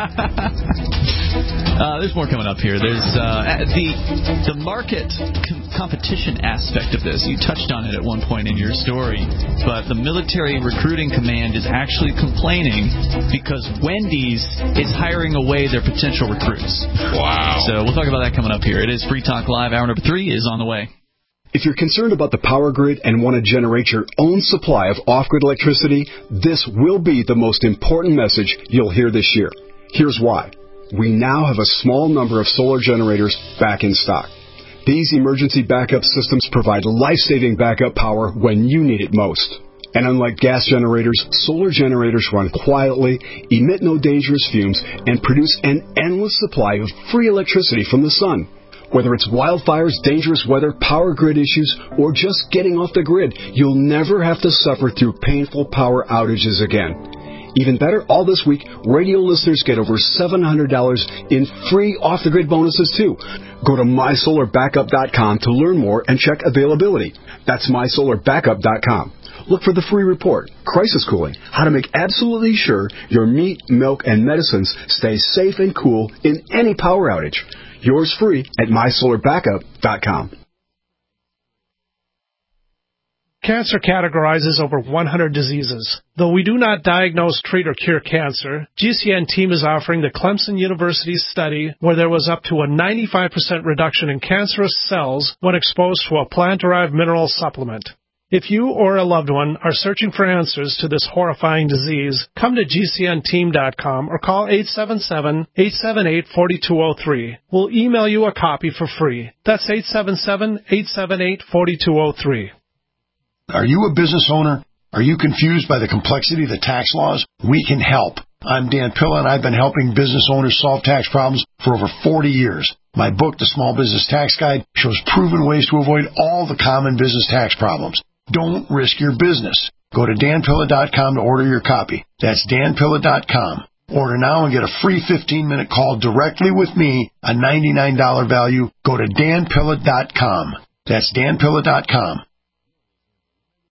uh, there's more coming up here. There's uh, the the market com- competition aspect of this. You touched on it at one point in your story, but the military recruiting command is actually complaining because Wendy's is hiring away their potential recruits. Wow. So we'll talk about that coming up here. It is Free Talk Live. Hour number three is on the way. If you're concerned about the power grid and want to generate your own supply of off-grid electricity, this will be the most important message you'll hear this year. Here's why. We now have a small number of solar generators back in stock. These emergency backup systems provide life-saving backup power when you need it most. And unlike gas generators, solar generators run quietly, emit no dangerous fumes, and produce an endless supply of free electricity from the sun. Whether it's wildfires, dangerous weather, power grid issues, or just getting off the grid, you'll never have to suffer through painful power outages again. Even better, all this week, radio listeners get over seven hundred dollars in free off-the-grid bonuses, too. Go to my solar backup dot com to learn more and check availability. That's my solar backup dot com. Look for the free report, Crisis Cooling, how to make absolutely sure your meat, milk, and medicines stay safe and cool in any power outage. Yours free at my solar backup dot com. Cancer categorizes over one hundred diseases. Though we do not diagnose, treat, or cure cancer, G C N team is offering the Clemson University study where there was up to a ninety-five percent reduction in cancerous cells when exposed to a plant-derived mineral supplement. If you or a loved one are searching for answers to this horrifying disease, come to G C N team dot com or call eight seven seven, eight seven eight, four two zero three. We'll email you a copy for free. That's eight seven seven, eight seven eight, four two zero three. Are you a business owner? Are you confused by the complexity of the tax laws? We can help. I'm Dan Pilla, and I've been helping business owners solve tax problems for over forty years. My book, The Small Business Tax Guide, shows proven ways to avoid all the common business tax problems. Don't risk your business. Go to Dan Pilla dot com to order your copy. That's Dan Pilla dot com. Order now and get a free fifteen-minute call directly with me, a ninety-nine dollars value. Go to dan pilla dot com. That's dan pilla dot com.